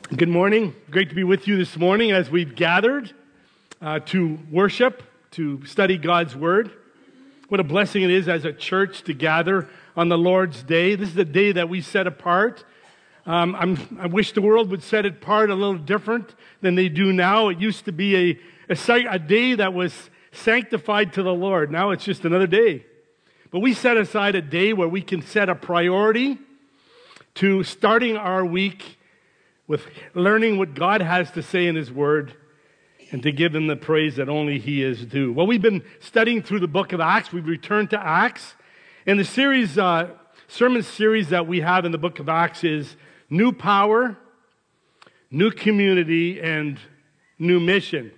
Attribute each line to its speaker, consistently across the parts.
Speaker 1: Good morning. Great to be with you this morning as we've gathered to worship, to study God's Word. What a blessing it is as a church to gather on the Lord's Day. This is a day that we set apart. I wish the world would set it apart a little different than they do now. It used to be a day that was sanctified to the Lord. Now it's just another day. But we set aside a day where we can set a priority to starting our week with learning what God has to say in His Word and to give Him the praise that only He is due. Well, we've been studying through the book of Acts. We've returned to Acts. And the sermon series that we have in the book of Acts is New Power, New Community, and New Mission.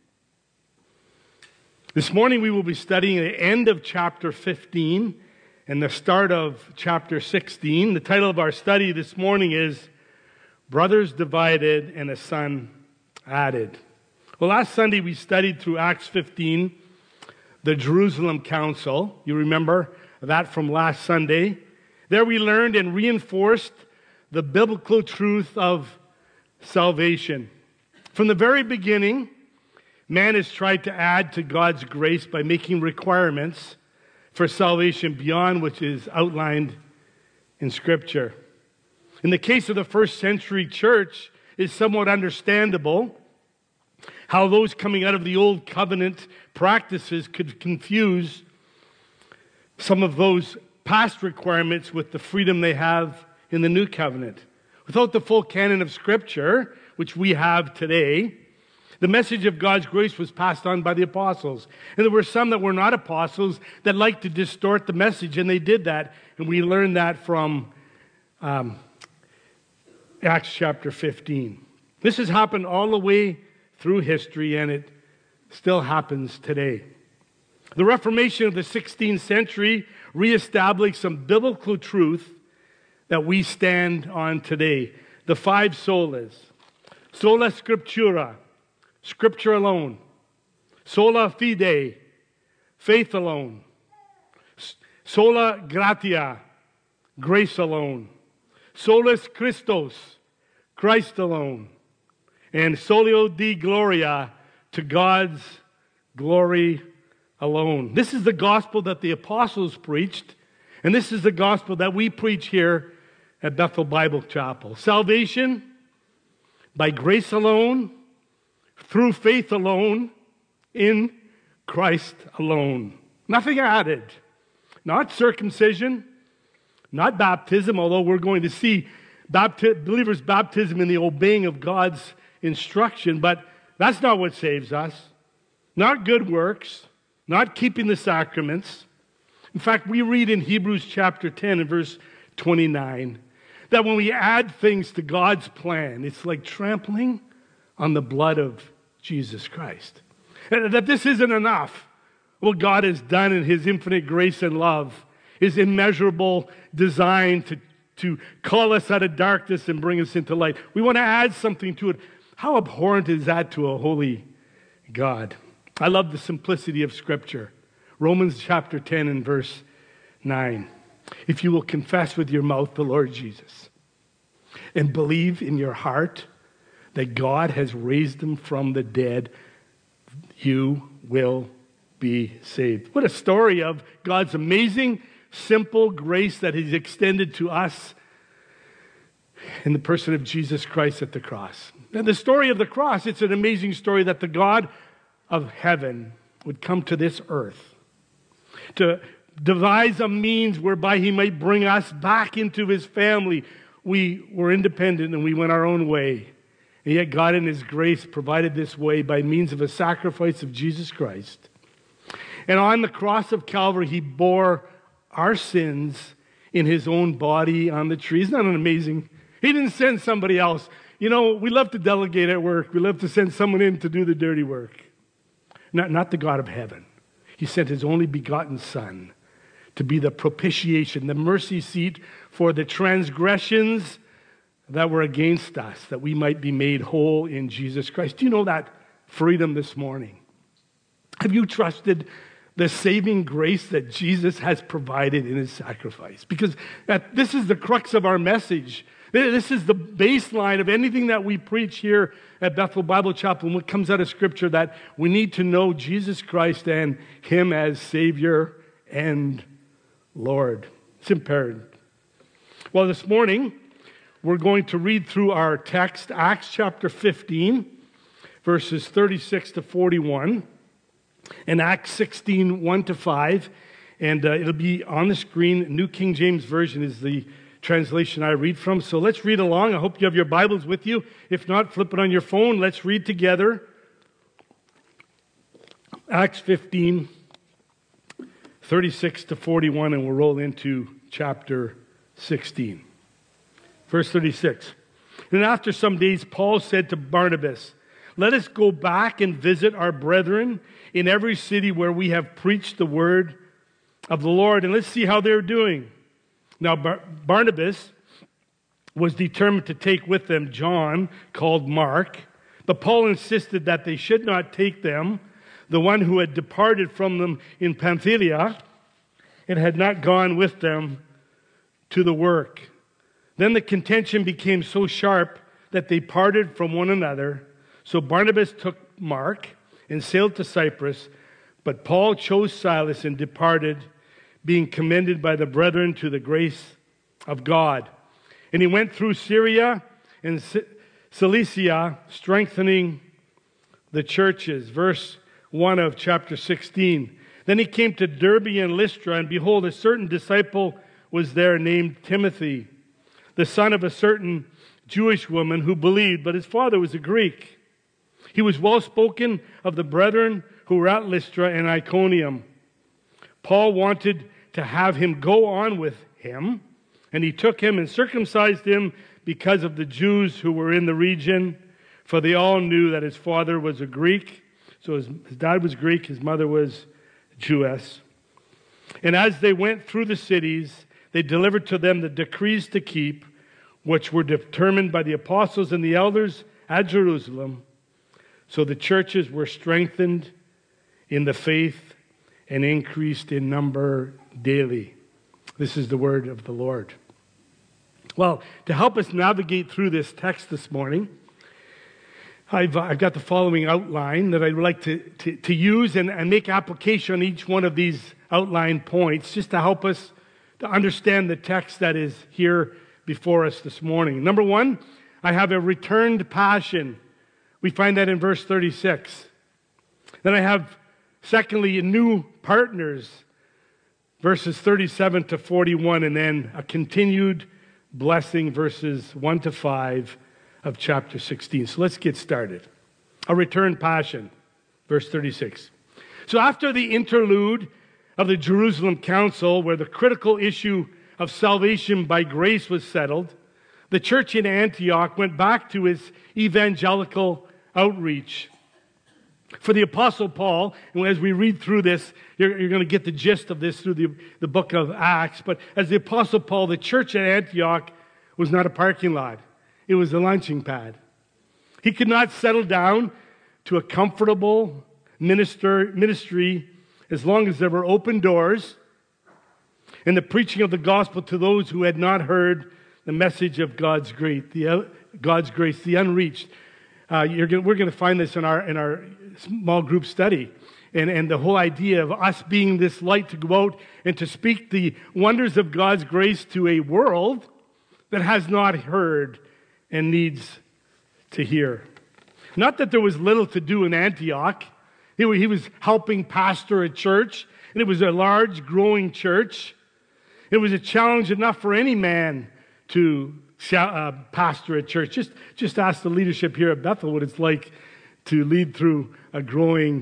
Speaker 1: This morning we will be studying the end of chapter 15 and the start of chapter 16. The title of our study this morning is Brothers Divided and a Son Added. Well, last Sunday we studied through Acts 15, the Jerusalem Council. You remember that from last Sunday. There we learned and reinforced the biblical truth of salvation. From the very beginning, man has tried to add to God's grace by making requirements for salvation beyond which is outlined in Scripture. In the case of the first century church, it's somewhat understandable how those coming out of the old covenant practices could confuse some of those past requirements with the freedom they have in the new covenant. Without the full canon of Scripture, which we have today, the message of God's grace was passed on by the apostles. And there were some that were not apostles that liked to distort the message, and they did that. And we learned that from Acts chapter 15. This has happened all the way through history, and it still happens today. The Reformation of the 16th century reestablished some biblical truth that we stand on today. The five solas. Sola Scriptura, Scripture alone. Sola Fide, faith alone. Sola Gratia, grace alone. Solus Christus, Christ alone. And Soli Deo Gloria, to God's glory alone. This is the gospel that the apostles preached, and this is the gospel that we preach here at Bethel Bible Chapel. Salvation by grace alone, through faith alone, in Christ alone. Nothing added. Not circumcision, not baptism, although we're going to see believers' baptism in the obeying of God's instruction, but that's not what saves us. Not good works, not keeping the sacraments. In fact, we read in Hebrews chapter 10 and verse 29 that when we add things to God's plan, it's like trampling on the blood of Jesus Christ. And that this isn't enough. What God has done in His infinite grace and love, His immeasurable design to call us out of darkness and bring us into light. We want to add something to it. How abhorrent is that to a holy God? I love the simplicity of Scripture. Romans chapter 10 and verse 9. If you will confess with your mouth the Lord Jesus and believe in your heart that God has raised Him from the dead, you will be saved. What a story of God's amazing, simple grace that He's extended to us in the person of Jesus Christ at the cross. And the story of the cross, it's an amazing story that the God of heaven would come to this earth to devise a means whereby He might bring us back into His family. We were independent and we went our own way. And yet God in His grace provided this way by means of a sacrifice of Jesus Christ. And on the cross of Calvary, He bore our sins in His own body on the tree. Isn't that amazing? He didn't send somebody else. You know, we love to delegate at work. We love to send someone in to do the dirty work. Not the God of heaven. He sent His only begotten Son to be the propitiation, the mercy seat for the transgressions that were against us, that we might be made whole in Jesus Christ. Do you know that freedom this morning? Have you trusted the saving grace that Jesus has provided in His sacrifice? Because this is the crux of our message This is the baseline of anything that we preach here at Bethel Bible Chapel and what comes out of Scripture, that we need to know Jesus Christ and Him as Savior and Lord. It's imperative. Well, this morning, we're going to read through our text, Acts chapter 15, verses 36 to 41, and Acts 16, 1 to 5. And it'll be on the screen. New King James Version is the translation I read from. So let's read along. I hope you have your Bibles with you. If not, flip it on your phone. Let's read together. Acts 15, 36 to 41, and we'll roll into chapter 16. Verse 36. And after some days, Paul said to Barnabas, "Let us go back and visit our brethren in every city where we have preached the word of the Lord, and let's see how they're doing." Now, Barnabas was determined to take with them John, called Mark, but Paul insisted that they should not take them, the one who had departed from them in Pamphylia and had not gone with them to the work. Then the contention became so sharp that they parted from one another. So Barnabas took Mark and sailed to Cyprus, but Paul chose Silas and departed, being commended by the brethren to the grace of God. And he went through Syria and Cilicia, strengthening the churches. Verse 1 of chapter 16. Then he came to Derbe and Lystra, and behold, a certain disciple was there named Timothy, the son of a certain Jewish woman who believed, but his father was a Greek. He was well spoken of the brethren who were at Lystra and Iconium. Paul wanted to have him go on with him, and he took him and circumcised him because of the Jews who were in the region, for they all knew that his father was a Greek. So his dad was Greek, his mother was Jewess. And as they went through the cities, they delivered to them the decrees to keep, which were determined by the apostles and the elders at Jerusalem. So the churches were strengthened in the faith and increased in number daily. This is the word of the Lord. Well, to help us navigate through this text this morning, I've got the following outline that I'd like to use and make application on each one of these outline points, just to help us to understand the text that is here before us this morning. Number one, I have a returned passion. We find that in verse 36. Then I have, secondly, new partners, verses 37 to 41, and then a continued blessing, verses 1 to 5 of chapter 16. So let's get started. A returned passion, verse 36. So after the interlude of the Jerusalem Council, where the critical issue of salvation by grace was settled, the church in Antioch went back to its evangelical outreach. For the Apostle Paul, and as we read through this, you're going to get the gist of this through the book of Acts, but as the Apostle Paul, the church at Antioch was not a parking lot. It was a launching pad. He could not settle down to a comfortable ministry as long as there were open doors and the preaching of the gospel to those who had not heard the message of God's grace, the unreached. We're going to find this in our small group study, and the whole idea of us being this light to go out and to speak the wonders of God's grace to a world that has not heard and needs to hear. Not that there was little to do in Antioch. He was helping pastor a church, and it was a large, growing church. It was a challenge enough for any man to pastor a church. Just ask the leadership here at Bethel what it's like to lead through a growing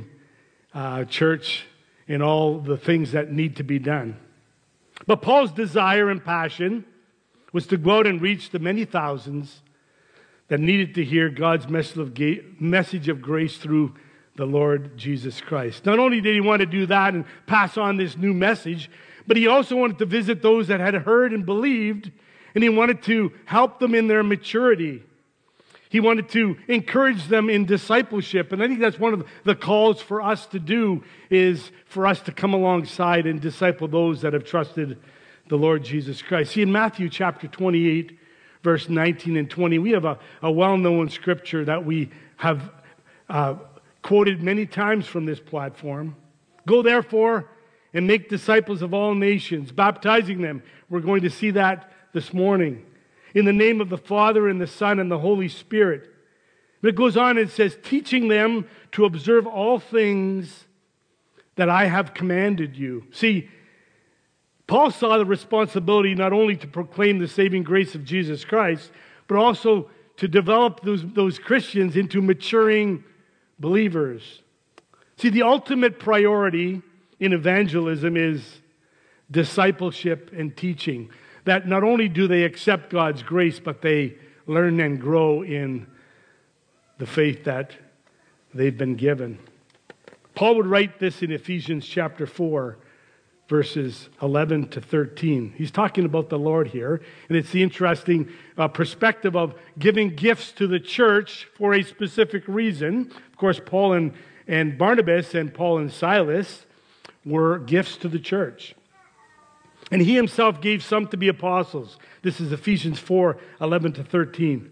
Speaker 1: church and all the things that need to be done. But Paul's desire and passion was to go out and reach the many thousands that needed to hear God's message of grace through the Lord Jesus Christ. Not only did he want to do that and pass on this new message, but he also wanted to visit those that had heard and believed, and he wanted to help them in their maturity. He wanted to encourage them in discipleship, and I think that's one of the calls for us to do, is for us to come alongside and disciple those that have trusted the Lord Jesus Christ. See, in Matthew chapter 28, verse 19 and 20. We have a well-known scripture that we have quoted many times from this platform. Go therefore and make disciples of all nations, baptizing them. We're going to see that this morning. In the name of the Father and the Son and the Holy Spirit. But it goes on and says, teaching them to observe all things that I have commanded you. See, Paul saw the responsibility not only to proclaim the saving grace of Jesus Christ, but also to develop those Christians into maturing believers. See, the ultimate priority in evangelism is discipleship and teaching. That not only do they accept God's grace, but they learn and grow in the faith that they've been given. Paul would write this in Ephesians chapter 4, verses 11 to 13. He's talking about the Lord here, and it's the interesting perspective of giving gifts to the church for a specific reason. Of course, Paul and Barnabas and Paul and Silas were gifts to the church. And he himself gave some to be apostles. This is Ephesians 4, 11 to 13.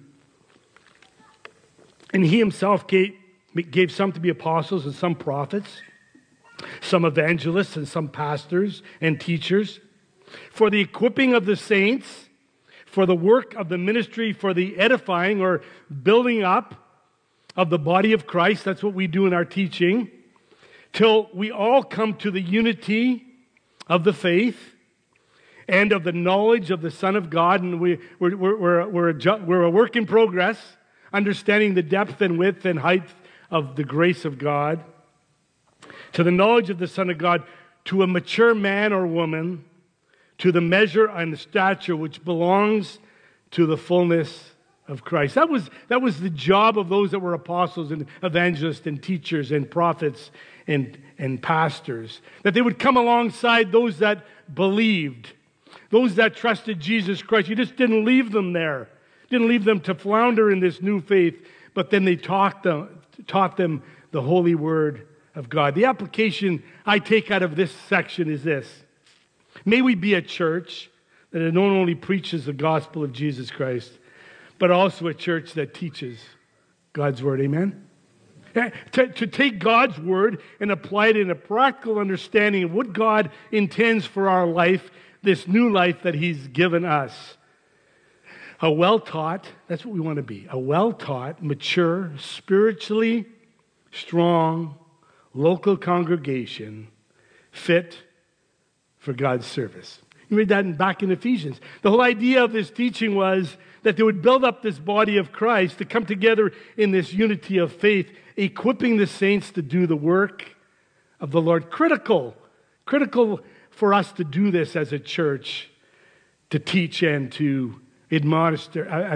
Speaker 1: And he himself gave some to be apostles and some prophets, some evangelists and some pastors and teachers, for the equipping of the saints, for the work of the ministry, for the edifying or building up of the body of Christ. That's what we do in our teaching, till we all come to the unity of the faith and of the knowledge of the Son of God. And we're a work in progress, understanding the depth and width and height of the grace of God, to the knowledge of the Son of God, to a mature man or woman, to the measure and the stature which belongs to the fullness of Christ. That was the job of those that were apostles and evangelists and teachers and prophets and pastors, that they would come alongside those that believed, those that trusted Jesus Christ. You just didn't leave them there. Didn't leave them to flounder in this new faith, but then they taught them the holy word of God. The application I take out of this section is this. May we be a church that not only preaches the gospel of Jesus Christ, but also a church that teaches God's word. Amen? To take God's word and apply it in a practical understanding of what God intends for our life, this new life that He's given us. A well-taught, that's what we want to be, a well-taught, mature, spiritually strong, local congregation fit for God's service. You read that back in Ephesians. The whole idea of this teaching was that they would build up this body of Christ to come together in this unity of faith, equipping the saints to do the work of the Lord. Critical for us to do this as a church, to teach and to admonish,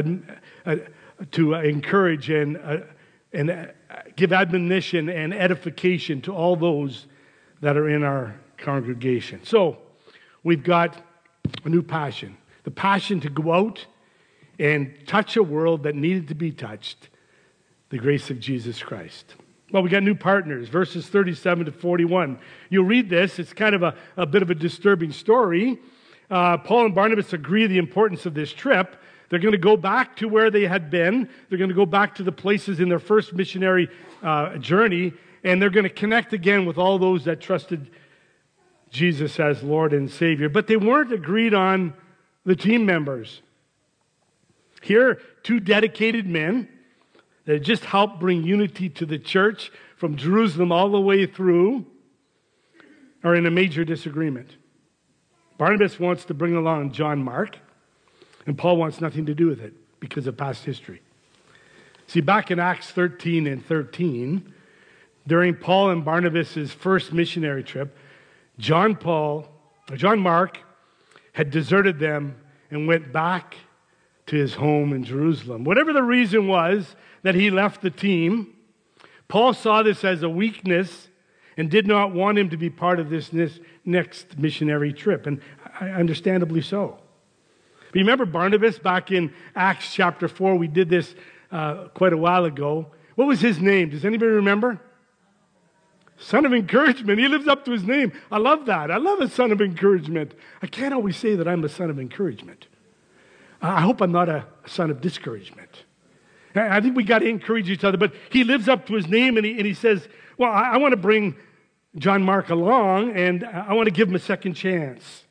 Speaker 1: to encourage and give admonition and edification to all those that are in our congregation. So, we've got a new passion. The passion to go out and touch a world that needed to be touched. The grace of Jesus Christ. Well, we got new partners, verses 37 to 41. You'll read this. It's kind of a bit of a disturbing story. Paul and Barnabas agree the importance of this trip. They're going to go back to where they had been. They're going to go back to the places in their first missionary journey, and they're going to connect again with all those that trusted Jesus as Lord and Savior. But they weren't agreed on the team members. Here, two dedicated men that just helped bring unity to the church from Jerusalem all the way through are in a major disagreement. Barnabas wants to bring along John Mark, and Paul wants nothing to do with it because of past history. See, back in Acts 13 and 13, during Paul and Barnabas' first missionary trip, John Mark had deserted them and went back to his home in Jerusalem. Whatever the reason was that he left the team, Paul saw this as a weakness and did not want him to be part of this next missionary trip, and understandably so. But you remember Barnabas back in Acts chapter 4? We did this quite a while ago. What was his name? Does anybody remember? Son of encouragement. He lives up to his name. I love that. I love a son of encouragement. I can't always say that I'm a son of encouragement. I hope I'm not a son of discouragement. I think we got to encourage each other. But he lives up to his name, and he says, well, I want to bring John Mark along, and I want to give him a second chance.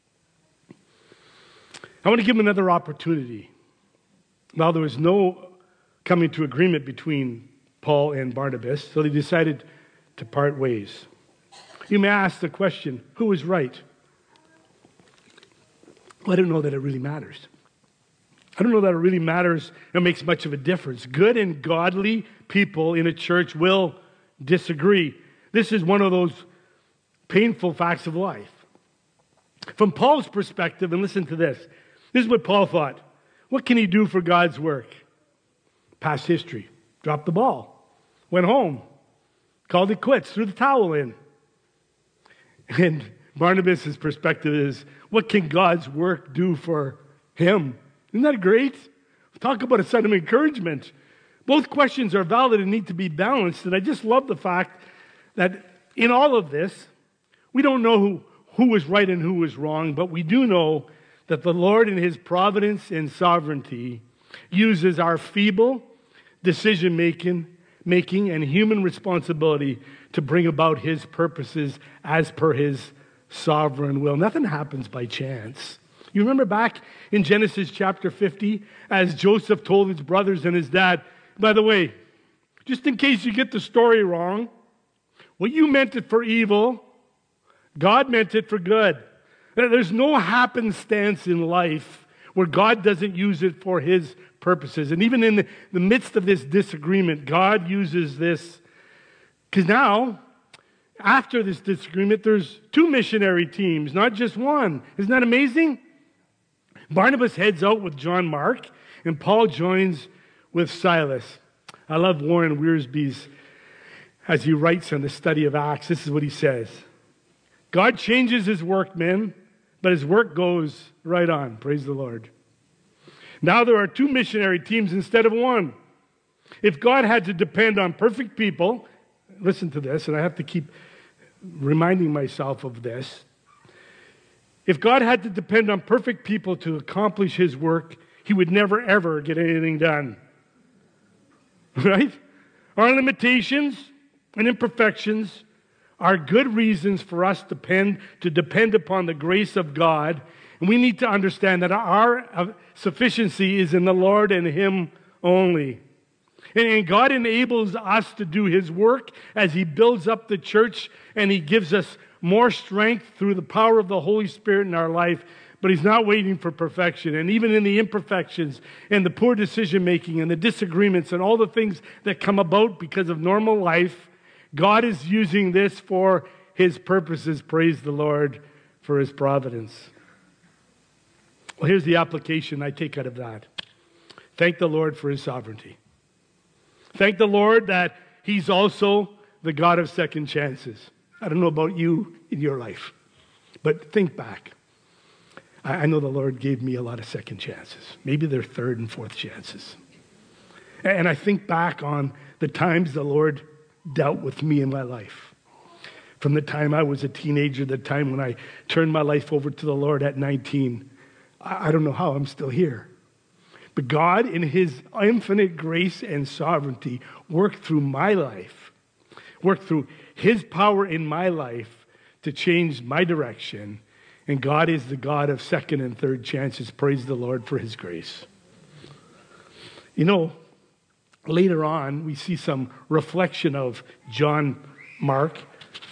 Speaker 1: I want to give him another opportunity. Well, there was no coming to agreement between Paul and Barnabas, so they decided to part ways. You may ask the question, who was right? Well, I don't know that it really matters. I don't know that it really matters and makes much of a difference. Good and godly people in a church will disagree. This is one of those painful facts of life. From Paul's perspective, and listen to this. This is what Paul thought. What can he do for God's work? Past history. Dropped the ball. Went home. Called it quits. Threw the towel in. And Barnabas' perspective is, what can God's work do for him? Isn't that great? Talk about a son of encouragement. Both questions are valid and need to be balanced. And I just love the fact that in all of this, we don't know who was right and who was wrong, but we do know that the Lord in his providence and sovereignty uses our feeble decision-making and human responsibility to bring about his purposes as per his sovereign will. Nothing happens by chance. You remember back in Genesis chapter 50, as Joseph told his brothers and his dad, by the way, just in case you get the story wrong, what you meant it for evil, God meant it for good. There's no happenstance in life where God doesn't use it for his purposes. And even in the midst of this disagreement, God uses this. Because now, after this disagreement, there's two missionary teams, not just one. Isn't that amazing? Barnabas heads out with John Mark, and Paul joins with Silas. I love Warren Wiersbe's, as he writes on the study of Acts, this is what he says. God changes his workmen, but his work goes right on. Praise the Lord. Now there are two missionary teams instead of one. If God had to depend on perfect people, listen to this, and I have to keep reminding myself of this. If God had to depend on perfect people to accomplish his work, he would never, ever get anything done. Right? Our limitations and imperfections are good reasons for us to depend upon the grace of God. And we need to understand that our sufficiency is in the Lord and him only. And God enables us to do his work as he builds up the church, and he gives us more strength through the power of the Holy Spirit in our life. But he's not waiting for perfection. And even in the imperfections and the poor decision making and the disagreements and all the things that come about because of normal life, God is using this for his purposes. Praise the Lord for his providence. Well, here's the application I take out of that. Thank the Lord for his sovereignty. Thank the Lord that he's also the God of second chances. I don't know about you in your life, but think back. I know the Lord gave me a lot of second chances. Maybe they're third and fourth chances. And I think back on the times the Lord dealt with me in my life. From the time I was a teenager, the time when I turned my life over to the Lord at 19. I don't know how I'm still here. But God, in his infinite grace and sovereignty, worked through my life, worked through his power in my life to change my direction. And God is the God of second and third chances. Praise the Lord for his grace. You know, later on, we see some reflection of John Mark.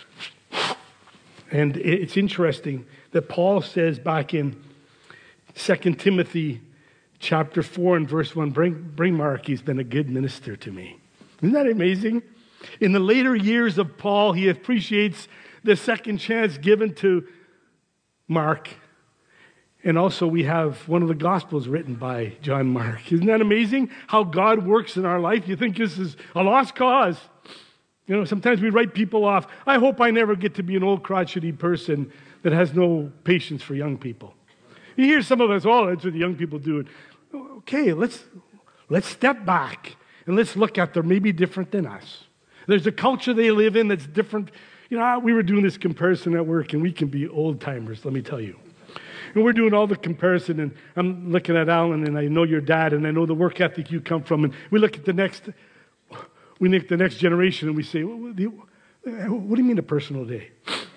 Speaker 1: And it's interesting that Paul says back in 2 Timothy chapter 4 and verse 1, bring Mark, he's been a good minister to me. Isn't that amazing? In the later years of Paul, he appreciates the second chance given to Mark. And also we have one of the Gospels written by John Mark. Isn't that amazing how God works in our life? You think this is a lost cause. You know, sometimes we write people off. I hope I never get to be an old crotchety person that has no patience for young people. You hear some of us, oh, that's what the young people do. Okay, let's step back and let's look at them maybe different than us. There's a culture they live in that's different. You know, we were doing this comparison at work, and we can be old timers, let me tell you. And we're doing all the comparison, and I'm looking at Alan, and I know your dad, and I know the work ethic you come from, and we look at the next generation, and we say, what do you mean a personal day?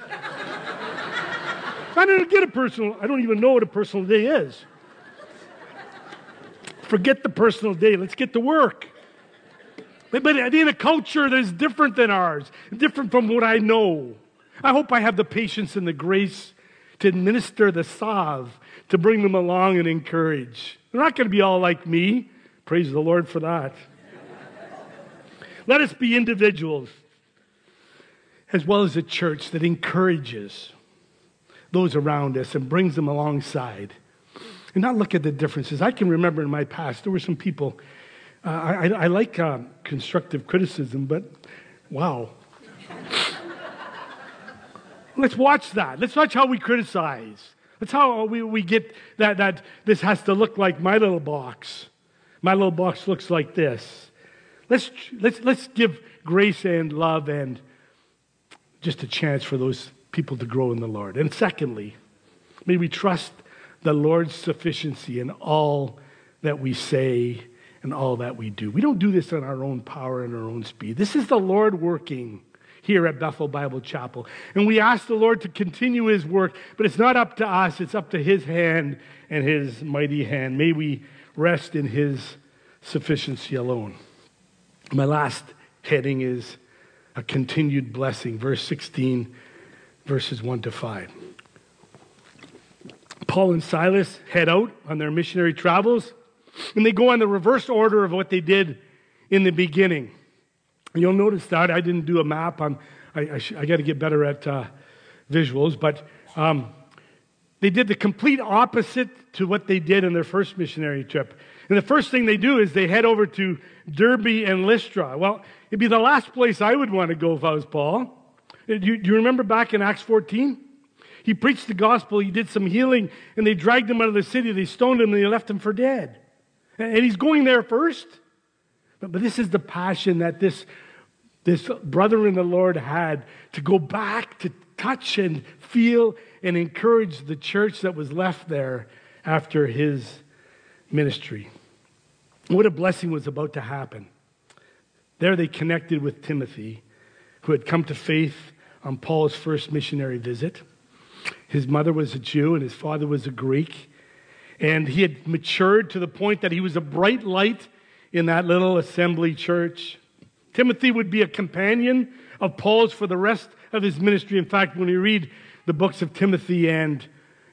Speaker 1: I don't even know what a personal day is. Forget the personal day. Let's get to work. But in a culture that is different than ours, different from what I know, I hope I have the patience and the grace to administer the salve, to bring them along and encourage. They're not going to be all like me. Praise the Lord for that. Let us be individuals as well as a church that encourages those around us and brings them alongside. And not look at the differences. I can remember in my past, there were some people, I like constructive criticism, but wow. Let's watch that. Let's watch how we criticize. That's how we get that this has to look like my little box. My little box looks like this. Let's give grace and love and just a chance for those people to grow in the Lord. And secondly, may we trust the Lord's sufficiency in all that we say and all that we do. We don't do this on our own power and our own speed. This is the Lord working here at Bethel Bible Chapel. And we ask the Lord to continue His work, but it's not up to us. It's up to His hand and His mighty hand. May we rest in His sufficiency alone. My last heading is a continued blessing. Verse 16, verses 1 to 5. Paul and Silas head out on their missionary travels, and they go on the reverse order of what they did in the beginning. You'll notice that I didn't do a map. I got to get better at visuals, but they did the complete opposite to what they did in their first missionary trip. And the first thing they do is they head over to Derbe and Lystra. Well, it'd be the last place I would want to go if I was Paul. Do you remember back in Acts 14? He preached the gospel, he did some healing, and they dragged him out of the city, they stoned him, and they left him for dead. And he's going there first. But this is the passion that this brother in the Lord had to go back to touch and feel and encourage the church that was left there after his ministry. What a blessing was about to happen. There they connected with Timothy, who had come to faith on Paul's first missionary visit. His mother was a Jew and his father was a Greek. And he had matured to the point that he was a bright light in that little assembly church. Timothy would be a companion of Paul's for the rest of his ministry. In fact, when you read the books of Timothy and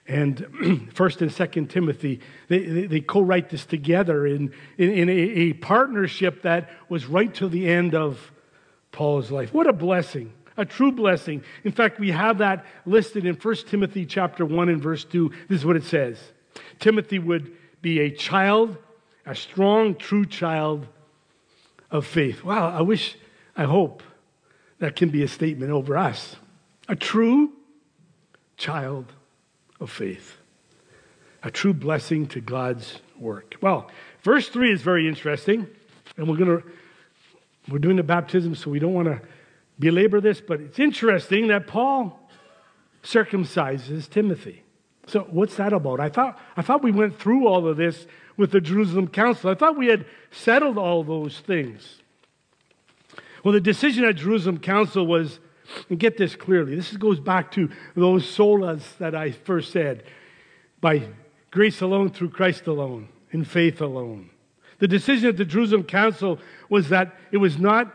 Speaker 1: 1st and 2nd Timothy, they co-write this together in a partnership that was right till the end of Paul's life. What a blessing, a true blessing. In fact, we have that listed in 1 Timothy chapter 1 and verse 2. This is what it says. Timothy would be a child, a strong, true child of faith. Wow, I hope that can be a statement over us. A true child of faith. A true blessing to God's work. Well, verse 3 is very interesting, and we're doing the baptism, so we don't want to belabor this, but it's interesting that Paul circumcises Timothy. So what's that about? I thought we went through all of this with the Jerusalem Council. I thought we had settled all those things. Well, the decision at Jerusalem Council was, and get this clearly, this goes back to those solas that I first said, by grace alone, through Christ alone, in faith alone. The decision at the Jerusalem Council was that it was not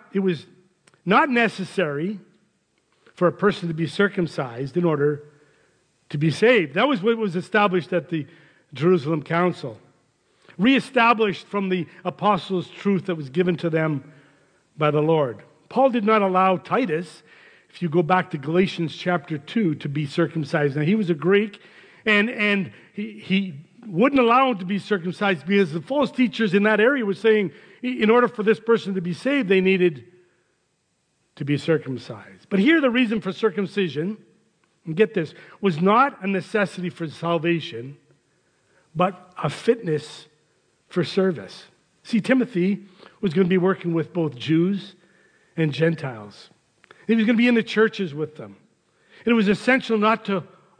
Speaker 1: necessary for a person to be circumcised in order to be saved. That was what was established at the Jerusalem Council. Reestablished from the apostles' truth that was given to them by the Lord. Paul did not allow Titus, if you go back to Galatians chapter 2, to be circumcised. Now, he was a Greek, and he wouldn't allow him to be circumcised because the false teachers in that area were saying in order for this person to be saved, they needed to be circumcised. But here the reason for circumcision, and get this, was not a necessity for salvation, but a fitness for service. See, Timothy was going to be working with both Jews and Gentiles. He was going to be in the churches with them. And it was essential not to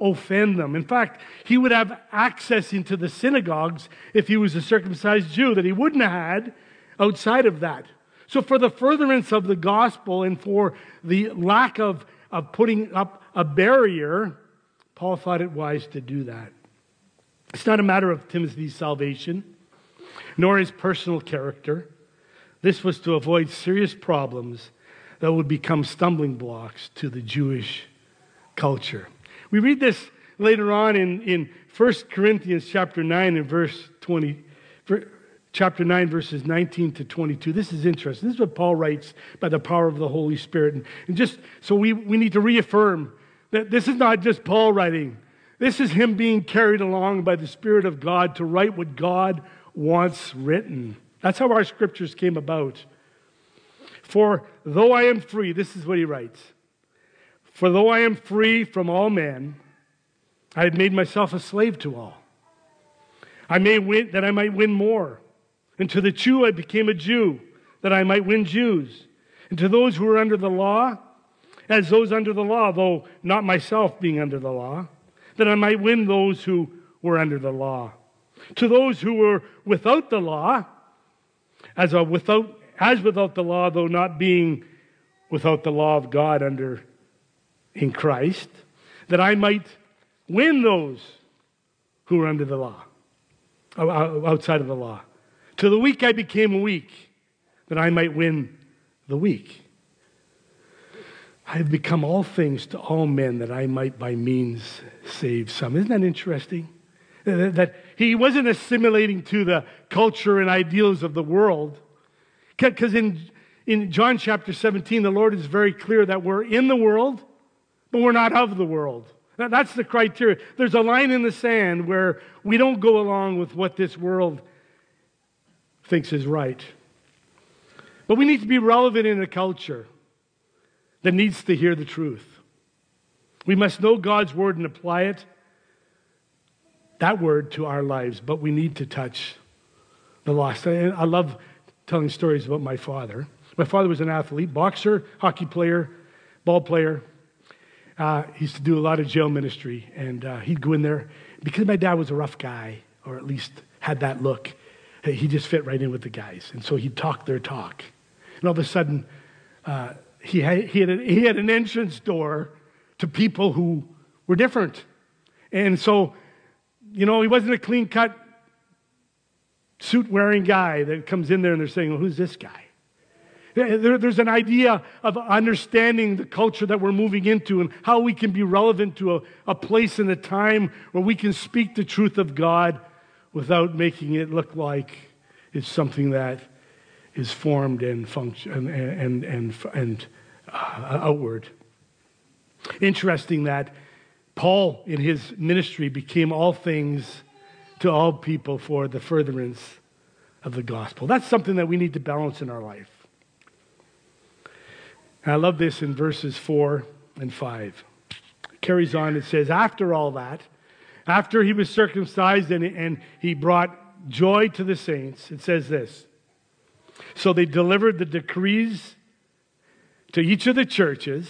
Speaker 1: offend them. In fact, he would have access into the synagogues if he was a circumcised Jew that he wouldn't have had outside of that. So for the furtherance of the gospel and for the lack of putting up a barrier, Paul thought it wise to do that. It's not a matter of Timothy's salvation, nor his personal character. This was to avoid serious problems that would become stumbling blocks to the Jewish culture. We read this later on in 1 Corinthians chapter 9 and verse 20, chapter 9 verses 19 to 22. This is interesting. This is what Paul writes by the power of the Holy Spirit. And just so we need to reaffirm that this is not just Paul writing. This is him being carried along by the Spirit of God to write what God wants written. That's how our scriptures came about. For though I am free, this is what he writes. For though I am free from all men, I have made myself a slave to all. I may win, that I might win more. And to the Jew I became a Jew, that I might win Jews. And to those who are under the law, as those under the law, though not myself being under the law, that I might win those who were under the law. To those who were without the law, as without the law, though not being without the law of God in Christ, that I might win those who are under the law, outside of the law. To the weak I became weak, that I might win the weak. I have become all things to all men, that I might by means save some. Isn't that interesting? That he wasn't assimilating to the culture and ideals of the world. Because in John chapter 17, the Lord is very clear that we're in the world, but we're not of the world. That's the criteria. There's a line in the sand where we don't go along with what this world thinks is right. But we need to be relevant in a culture that needs to hear the truth. We must know God's word and apply it, that word, to our lives, but we need to touch the lost. And I love telling stories about my father. My father was an athlete, boxer, hockey player, ball player. He used to do a lot of jail ministry, and he'd go in there. Because my dad was a rough guy, or at least had that look, he just fit right in with the guys. And so he'd talk their talk. And all of a sudden, he had an entrance door to people who were different. And so, he wasn't a clean-cut, suit-wearing guy that comes in there and they're saying, well, who's this guy? There's an idea of understanding the culture that we're moving into and how we can be relevant to a place and a time where we can speak the truth of God without making it look like it's something that is formed and function and outward. Interesting that Paul, in his ministry, became all things to all people for the furtherance of the gospel. That's something that we need to balance in our life. And I love this in verses 4 and 5. It carries on, it says, after all that, after he was circumcised and he brought joy to the saints, it says this, so they delivered the decrees to each of the churches.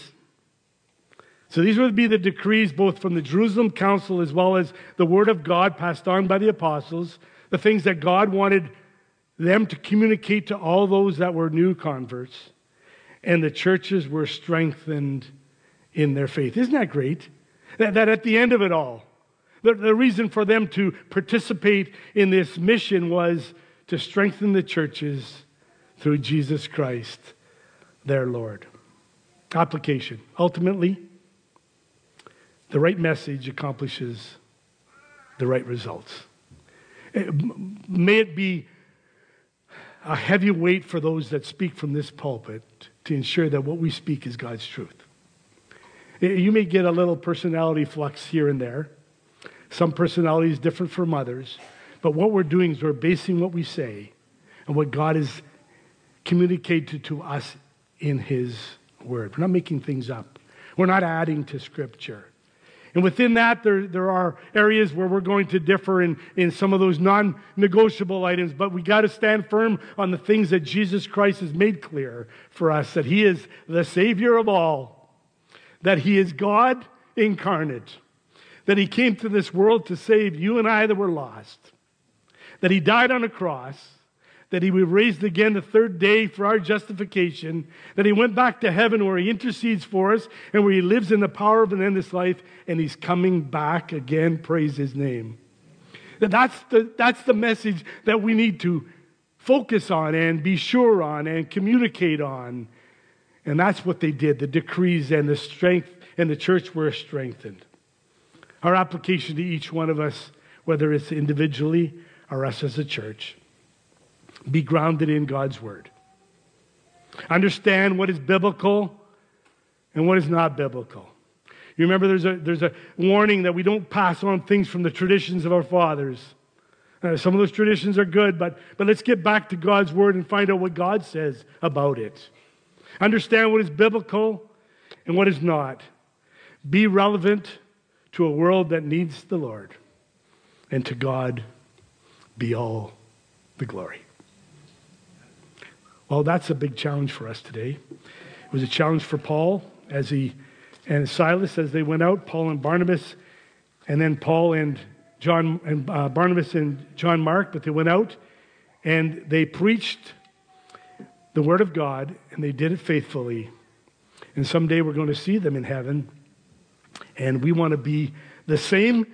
Speaker 1: So these would be the decrees both from the Jerusalem council as well as the word of God passed on by the apostles, the things that God wanted them to communicate to all those that were new converts. And the churches were strengthened in their faith. Isn't that great? That at the end of it all, the reason for them to participate in this mission was to strengthen the churches through Jesus Christ, their Lord. Application. Ultimately, the right message accomplishes the right results. May it be a heavy weight for those that speak from this pulpit to ensure that what we speak is God's truth. You may get a little personality flux here and there. Some personality is different from others. But what we're doing is we're basing what we say on what God has communicated to us in His Word. We're not making things up. We're not adding to Scripture. And within that, there are areas where we're going to differ in some of those non-negotiable items, but we got to stand firm on the things that Jesus Christ has made clear for us, that He is the Savior of all, that He is God incarnate, that he came to this world to save you and I that were lost, that he died on a cross, that he was raised again the third day for our justification, that he went back to heaven where he intercedes for us and where he lives in the power of an endless life, and he's coming back again. Praise his name. That's the message that we need to focus on and be sure on and communicate on. And that's what they did. The decrees and the strength and the church were strengthened. Our application to each one of us, whether it's individually or us as a church, be grounded in God's word. Understand what is biblical and what is not biblical. You remember there's a warning that we don't pass on things from the traditions of our fathers. Some of those traditions are good, but let's get back to God's word and find out what God says about it. Understand what is biblical and what is not. Be relevant to a world that needs the Lord. And to God be all the glory. Well, that's a big challenge for us today. It was a challenge for Paul and Silas as they went out, Paul and Barnabas, and then Paul and John and Barnabas and John Mark, but they went out and they preached the word of God, and they did it faithfully. And someday we're going to see them in heaven, and we want to be the same.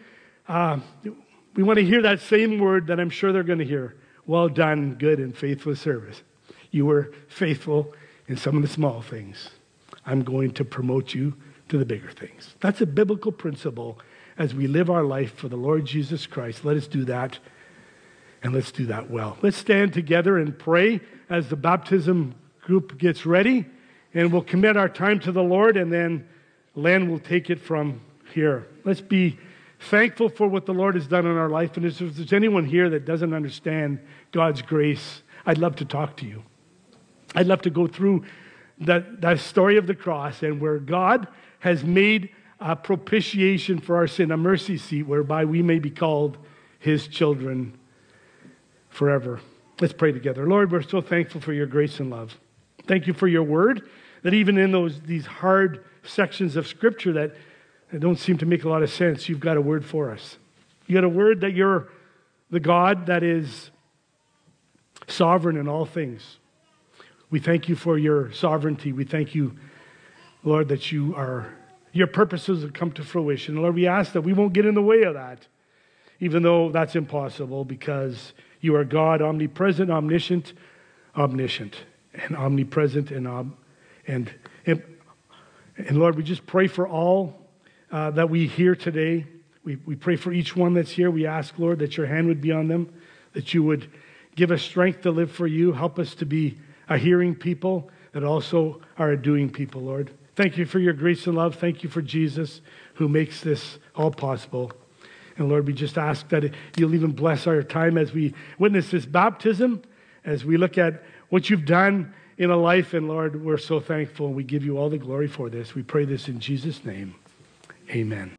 Speaker 1: We want to hear that same word that I'm sure they're going to hear. Well done, good and faithful service. You were faithful in some of the small things. I'm going to promote you to the bigger things. That's a biblical principle as we live our life for the Lord Jesus Christ. Let us do that, and let's do that well. Let's stand together and pray as the baptism group gets ready, and we'll commit our time to the Lord, and then Len will take it from here. Let's be thankful for what the Lord has done in our life, and if there's anyone here that doesn't understand God's grace, I'd love to talk to you. I'd love to go through that story of the cross and where God has made a propitiation for our sin, a mercy seat whereby we may be called his children forever. Let's pray together. Lord, we're so thankful for your grace and love. Thank you for your word, that even in these hard sections of Scripture that don't seem to make a lot of sense, you've got a word for us. You got a word that you're the God that is sovereign in all things. We thank you for your sovereignty. We thank you, Lord, that your purposes have come to fruition. Lord, we ask that we won't get in the way of that, even though that's impossible, because you are God, omnipresent, omniscient, and omnipresent, and Lord, we just pray for all that we hear today. We pray for each one that's here. We ask, Lord, that your hand would be on them, that you would give us strength to live for you. Help us to be a hearing people that also are a doing people, Lord. Thank you for your grace and love. Thank you for Jesus who makes this all possible. And Lord, we just ask that you'll even bless our time as we witness this baptism, as we look at what you've done in a life. And Lord, we're so thankful. We give you all the glory for this. We pray this in Jesus' name. Amen.